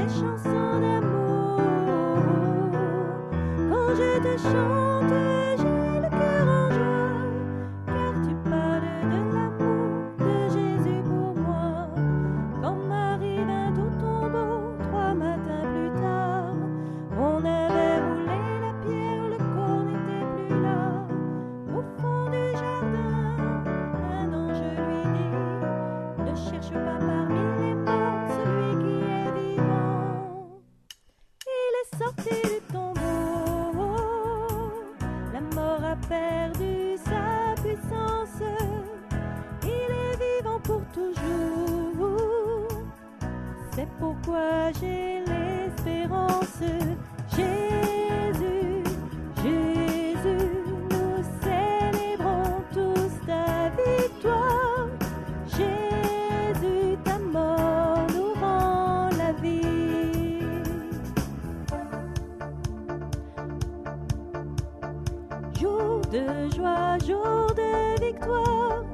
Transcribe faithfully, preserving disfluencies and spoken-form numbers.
des chansons d'amour. Quand je te chante, j'ai le cœur en joie, car tu parles de l'amour de Jésus pour moi. Quand Marie vint au tombeau, trois matins plus tard, on avait roulé la pierre, le corps n'était plus là. Au fond du jardin, un ange lui dit: ne cherche pas parmi les morts celui qui est vivant. Il est sorti du tombeau, la mort a perdu sa puissance, il est vivant pour toujours. C'est pourquoi j'ai l'espérance. Jésus, Jésus, nous célébrons tous ta victoire. Jésus, ta mort nous rend la vie. Jour de joie, jour de victoire,